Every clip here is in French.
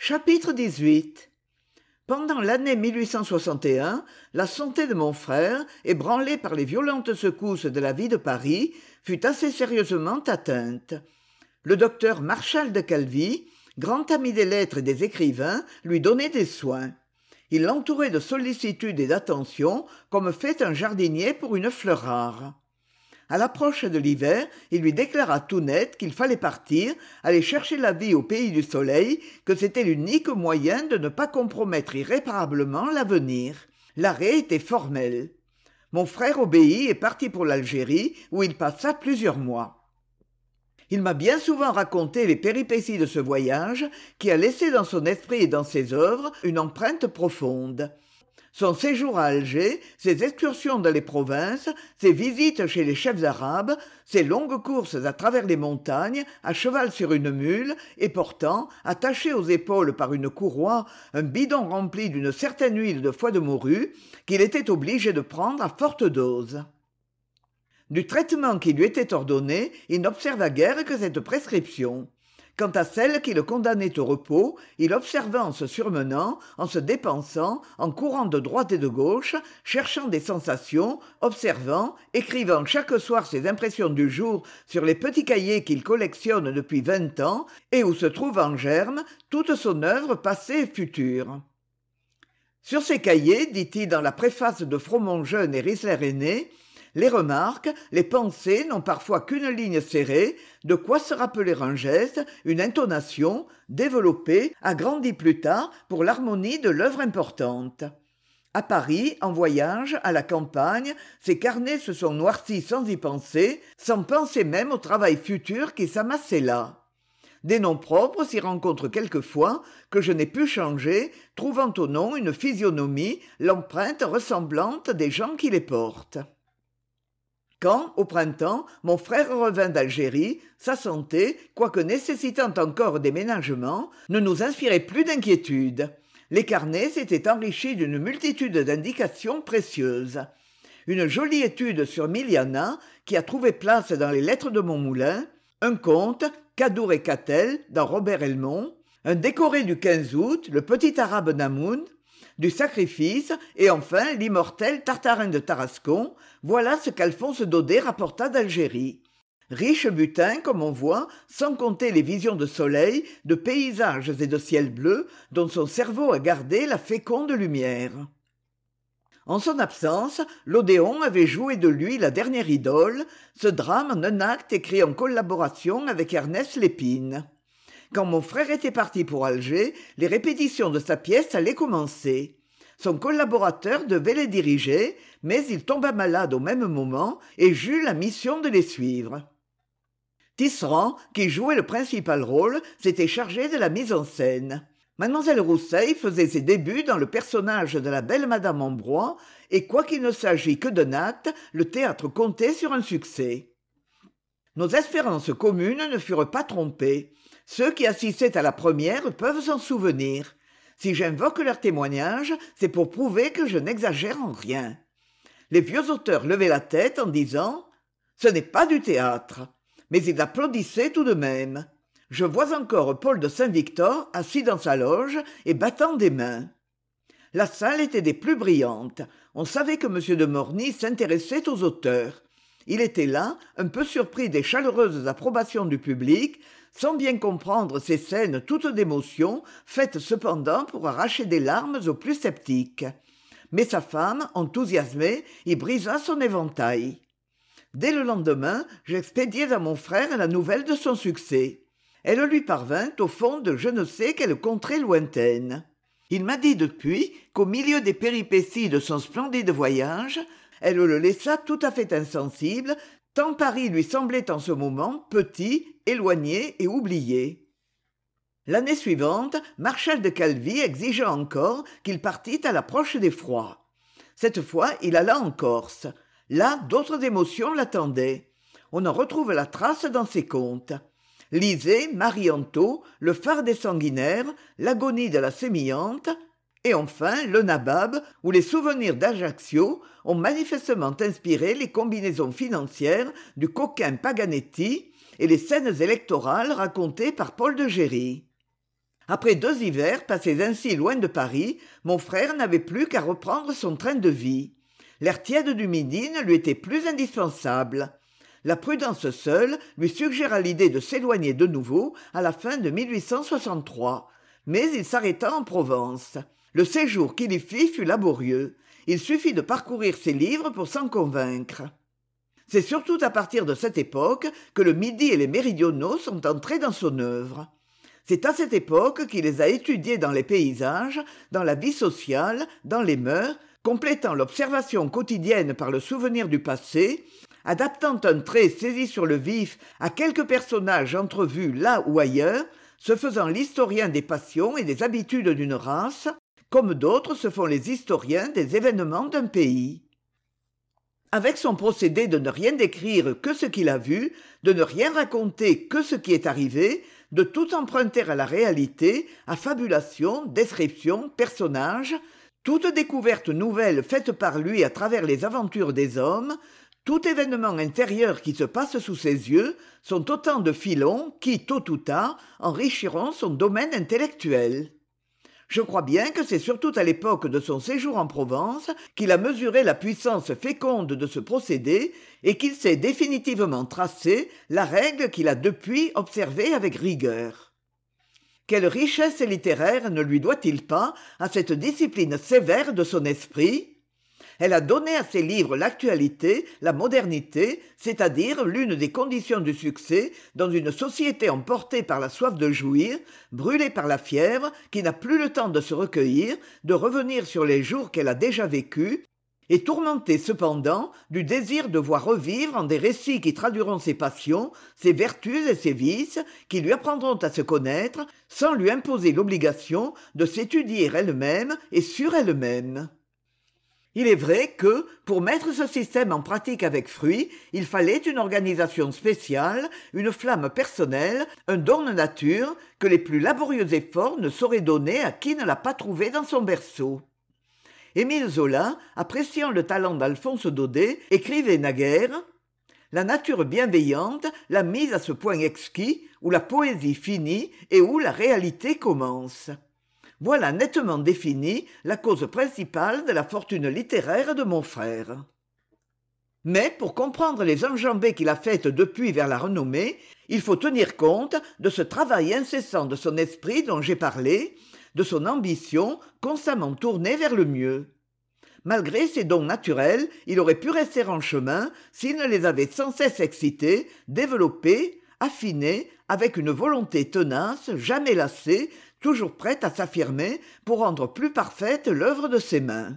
Chapitre 18. Pendant l'année 1861, la santé de mon frère, ébranlée par les violentes secousses de la vie de Paris, fut assez sérieusement atteinte. Le docteur Marchal de Calvi, grand ami des lettres et des écrivains, lui donnait des soins. Il l'entourait de sollicitude et d'attention, comme fait un jardinier pour une fleur rare. À l'approche de l'hiver, il lui déclara tout net qu'il fallait partir, aller chercher la vie au pays du soleil, que c'était l'unique moyen de ne pas compromettre irréparablement l'avenir. L'arrêt était formel. Mon frère obéit et partit pour l'Algérie, où il passa plusieurs mois. Il m'a bien souvent raconté les péripéties de ce voyage, qui a laissé dans son esprit et dans ses œuvres une empreinte profonde. Son séjour à Alger, ses excursions dans les provinces, ses visites chez les chefs arabes, ses longues courses à travers les montagnes, à cheval sur une mule, et portant, attaché aux épaules par une courroie, un bidon rempli d'une certaine huile de foie de morue, qu'il était obligé de prendre à forte dose. Du traitement qui lui était ordonné, il n'observa guère que cette prescription. Quant à celle qui le condamnait au repos, il observa en se surmenant, en se dépensant, en courant de droite et de gauche, cherchant des sensations, observant, écrivant chaque soir ses impressions du jour sur les petits cahiers qu'il collectionne depuis 20 ans et où se trouve en germe toute son œuvre passée et future. Sur ces cahiers, dit-il dans la préface de Fromont jeune et Risler aîné, les remarques, les pensées n'ont parfois qu'une ligne serrée, de quoi se rappeler un geste, une intonation, développée, agrandie plus tard pour l'harmonie de l'œuvre importante. À Paris, en voyage, à la campagne, ces carnets se sont noircis sans y penser, sans penser même au travail futur qui s'amassait là. Des noms propres s'y rencontrent quelquefois, que je n'ai pu changer, trouvant au nom une physionomie, l'empreinte ressemblante des gens qui les portent. Quand, au printemps, mon frère revint d'Algérie, sa santé, quoique nécessitant encore des ménagements, ne nous inspirait plus d'inquiétude. Les carnets s'étaient enrichis d'une multitude d'indications précieuses. Une jolie étude sur Miliana, qui a trouvé place dans les lettres de Montmoulin, un conte, Cadour et Catel, dans Robert Elmont, un décoré du 15 août, le petit arabe Namoun, du sacrifice, et enfin l'immortel Tartarin de Tarascon, voilà ce qu'Alphonse Daudet rapporta d'Algérie. Riche butin, comme on voit, sans compter les visions de soleil, de paysages et de ciel bleu, dont son cerveau a gardé la féconde lumière. En son absence, l'Odéon avait joué de lui la dernière idole, ce drame en un acte écrit en collaboration avec Ernest Lépine. Quand mon frère était parti pour Alger, les répétitions de sa pièce allaient commencer. Son collaborateur devait les diriger, mais il tomba malade au même moment et j'eus la mission de les suivre. Tisserand, qui jouait le principal rôle, s'était chargé de la mise en scène. Mademoiselle Rousseil faisait ses débuts dans le personnage de la belle Madame Ambroise, et quoiqu'il ne s'agît que d'un acte, le théâtre comptait sur un succès. Nos espérances communes ne furent pas trompées. Ceux qui assistaient à la première peuvent s'en souvenir. Si j'invoque leurs témoignages, c'est pour prouver que je n'exagère en rien. Les vieux auteurs levaient la tête en disant « Ce n'est pas du théâtre », mais ils applaudissaient tout de même. Je vois encore Paul de Saint-Victor assis dans sa loge et battant des mains. La salle était des plus brillantes. On savait que M. de Morny s'intéressait aux auteurs. Il était là, un peu surpris des chaleureuses approbations du public, sans bien comprendre ces scènes toutes d'émotion, faites cependant pour arracher des larmes aux plus sceptiques. Mais sa femme, enthousiasmée, y brisa son éventail. Dès le lendemain, j'expédiai à mon frère la nouvelle de son succès. Elle lui parvint au fond de je ne sais quelle contrée lointaine. Il m'a dit depuis qu'au milieu des péripéties de son splendide voyage, elle le laissa tout à fait insensible, tant Paris lui semblait en ce moment petit, éloigné et oublié. L'année suivante, Marchal de Calvi exigea encore qu'il partît à l'approche des froids. Cette fois, il alla en Corse. Là, d'autres émotions l'attendaient. On en retrouve la trace dans ses contes. Lisez Marianto, le phare des sanguinaires, l'agonie de la sémillante, et enfin le Nabab, où les souvenirs d'Ajaccio ont manifestement inspiré les combinaisons financières du coquin Paganetti et les scènes électorales racontées par Paul de Géry. Après 2 hivers passés ainsi loin de Paris, mon frère n'avait plus qu'à reprendre son train de vie. L'air tiède du midi ne lui était plus indispensable. La prudence seule lui suggéra l'idée de s'éloigner de nouveau à la fin de 1863. Mais il s'arrêta en Provence. Le séjour qu'il y fit fut laborieux. Il suffit de parcourir ses livres pour s'en convaincre. C'est surtout à partir de cette époque que le Midi et les méridionaux sont entrés dans son œuvre. C'est à cette époque qu'il les a étudiés dans les paysages, dans la vie sociale, dans les mœurs, complétant l'observation quotidienne par le souvenir du passé, adaptant un trait saisi sur le vif à quelques personnages entrevus là ou ailleurs, se faisant l'historien des passions et des habitudes d'une race, comme d'autres se font les historiens des événements d'un pays. Avec son procédé de ne rien décrire que ce qu'il a vu, de ne rien raconter que ce qui est arrivé, de tout emprunter à la réalité, à fabulation, description, personnages, toute découverte nouvelle faite par lui à travers les aventures des hommes, tout événement intérieur qui se passe sous ses yeux, sont autant de filons qui, tôt ou tard, enrichiront son domaine intellectuel. Je crois bien que c'est surtout à l'époque de son séjour en Provence qu'il a mesuré la puissance féconde de ce procédé et qu'il s'est définitivement tracé la règle qu'il a depuis observée avec rigueur. Quelle richesse littéraire ne lui doit-il pas à cette discipline sévère de son esprit ? Elle a donné à ses livres l'actualité, la modernité, c'est-à-dire l'une des conditions du succès dans une société emportée par la soif de jouir, brûlée par la fièvre, qui n'a plus le temps de se recueillir, de revenir sur les jours qu'elle a déjà vécus, et tourmentée cependant du désir de voir revivre en des récits qui traduiront ses passions, ses vertus et ses vices, qui lui apprendront à se connaître, sans lui imposer l'obligation de s'étudier elle-même et sur elle-même. Il est vrai que, pour mettre ce système en pratique avec fruit, il fallait une organisation spéciale, une flamme personnelle, un don de nature que les plus laborieux efforts ne sauraient donner à qui ne l'a pas trouvé dans son berceau. Émile Zola, appréciant le talent d'Alphonse Daudet, écrivait naguère « La nature bienveillante l'a mise à ce point exquis où la poésie finit et où la réalité commence. » Voilà nettement définie la cause principale de la fortune littéraire de mon frère. Mais pour comprendre les enjambées qu'il a faites depuis vers la renommée, il faut tenir compte de ce travail incessant de son esprit dont j'ai parlé, de son ambition constamment tournée vers le mieux. Malgré ses dons naturels, il aurait pu rester en chemin s'il ne les avait sans cesse excités, développés, affinés, avec une volonté tenace, jamais lassée, toujours prête à s'affirmer pour rendre plus parfaite l'œuvre de ses mains.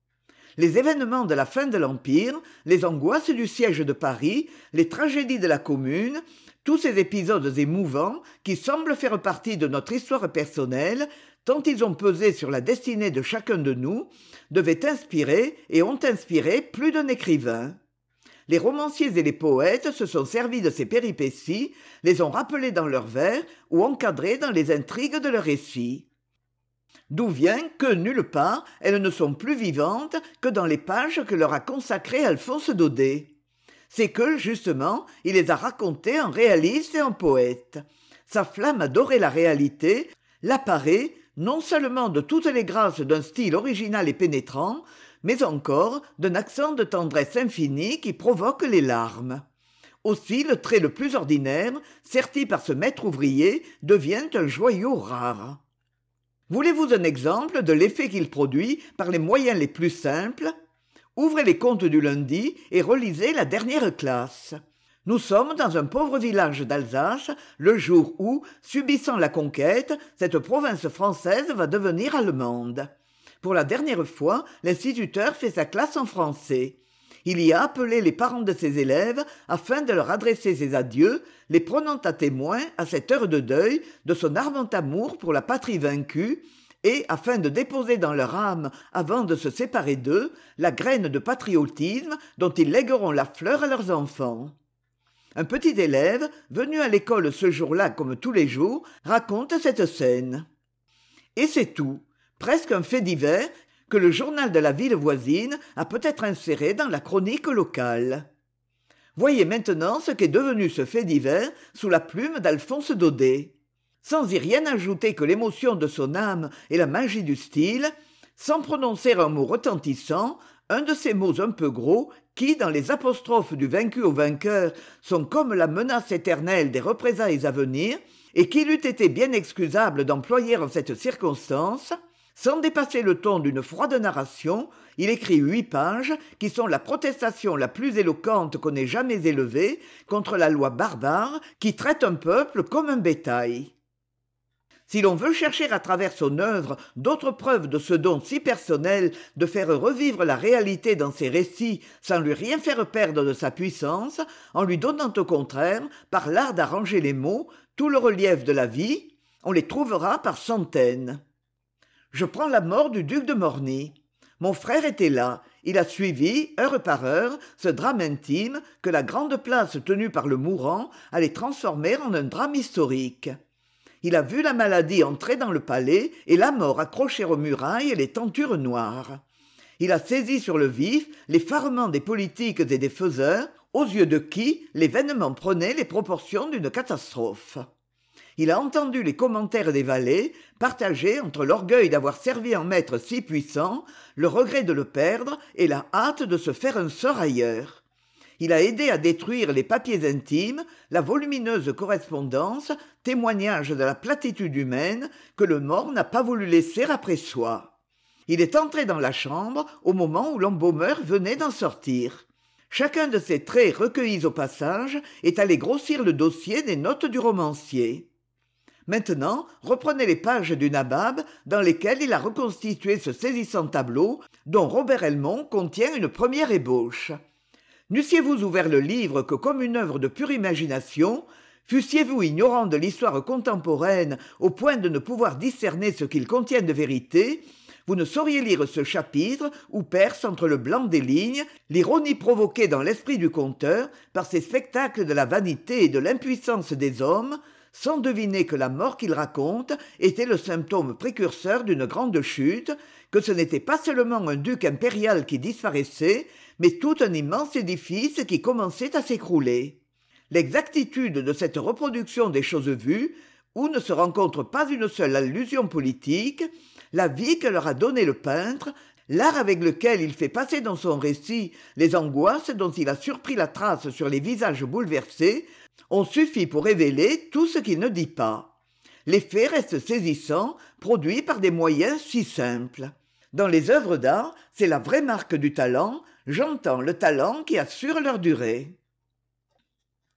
Les événements de la fin de l'Empire, les angoisses du siège de Paris, les tragédies de la Commune, tous ces épisodes émouvants qui semblent faire partie de notre histoire personnelle, tant ils ont pesé sur la destinée de chacun de nous, devaient inspirer et ont inspiré plus d'un écrivain. Les romanciers et les poètes se sont servis de ces péripéties, les ont rappelées dans leurs vers ou encadrées dans les intrigues de leurs récits. D'où vient que, nulle part, elles ne sont plus vivantes que dans les pages que leur a consacrées Alphonse Daudet. C'est que, justement, il les a racontées en réaliste et en poète. Sa flamme à dorer la réalité l'apparaît non seulement de toutes les grâces d'un style original et pénétrant, mais encore d'un accent de tendresse infinie qui provoque les larmes. Aussi, le trait le plus ordinaire, serti par ce maître ouvrier, devient un joyau rare. Voulez-vous un exemple de l'effet qu'il produit par les moyens les plus simples ? Ouvrez les Contes du lundi et relisez la dernière classe. Nous sommes dans un pauvre village d'Alsace, le jour où, subissant la conquête, cette province française va devenir allemande. Pour la dernière fois, l'instituteur fait sa classe en français. Il y a appelé les parents de ses élèves afin de leur adresser ses adieux, les prenant à témoin, à cette heure de deuil, de son ardent amour pour la patrie vaincue, et, afin de déposer dans leur âme, avant de se séparer d'eux, la graine de patriotisme dont ils légueront la fleur à leurs enfants. Un petit élève, venu à l'école ce jour-là comme tous les jours, raconte cette scène. Et c'est tout. Presque un fait divers que le journal de la ville voisine a peut-être inséré dans la chronique locale. Voyez maintenant ce qu'est devenu ce fait divers sous la plume d'Alphonse Daudet. sans y rien ajouter que l'émotion de son âme et la magie du style, sans prononcer un mot retentissant, un de ces mots un peu gros qui, dans les apostrophes du vaincu au vainqueur, sont comme la menace éternelle des représailles à venir, et qu'il eût été bien excusable d'employer en cette circonstance, sans dépasser le ton d'une froide narration, il écrit 8 pages qui sont la protestation la plus éloquente qu'on ait jamais élevée contre la loi barbare qui traite un peuple comme un bétail. Si l'on veut chercher à travers son œuvre d'autres preuves de ce don si personnel de faire revivre la réalité dans ses récits sans lui rien faire perdre de sa puissance, en lui donnant au contraire, par l'art d'arranger les mots, tout le relief de la vie, on les trouvera par centaines. Je prends la mort du duc de Morny. Mon frère était là. Il a suivi, heure par heure, ce drame intime que la grande place tenue par le mourant allait transformer en un drame historique. Il a vu la maladie entrer dans le palais et la mort accrocher aux murailles les tentures noires. Il a saisi sur le vif l'effarement des politiques et des faiseurs, aux yeux de qui l'événement prenait les proportions d'une catastrophe. Il a entendu les commentaires des valets, partagés entre l'orgueil d'avoir servi un maître si puissant, le regret de le perdre et la hâte de se faire un sort ailleurs. Il a aidé à détruire les papiers intimes, la volumineuse correspondance, témoignage de la platitude humaine que le mort n'a pas voulu laisser après soi. Il est entré dans la chambre au moment où l'embaumeur venait d'en sortir. Chacun de ces traits recueillis au passage est allé grossir le dossier des notes du romancier. Maintenant, reprenez les pages du Nabab dans lesquelles il a reconstitué ce saisissant tableau dont Robert Helmont contient une première ébauche. N'eussiez-vous ouvert le livre que comme une œuvre de pure imagination, fussiez-vous ignorant de l'histoire contemporaine au point de ne pouvoir discerner ce qu'il contient de vérité, vous ne sauriez lire ce chapitre où perce entre le blanc des lignes l'ironie provoquée dans l'esprit du conteur par ces spectacles de la vanité et de l'impuissance des hommes, sans deviner que la mort qu'il raconte était le symptôme précurseur d'une grande chute, que ce n'était pas seulement un duc impérial qui disparaissait, mais tout un immense édifice qui commençait à s'écrouler. L'exactitude de cette reproduction des choses vues, où ne se rencontre pas une seule allusion politique, la vie que leur a donnée le peintre, l'art avec lequel il fait passer dans son récit les angoisses dont il a surpris la trace sur les visages bouleversés, ont suffi pour révéler tout ce qu'il ne dit pas. L'effet reste saisissant, produit par des moyens si simples. Dans les œuvres d'art, c'est la vraie marque du talent, j'entends le talent qui assure leur durée.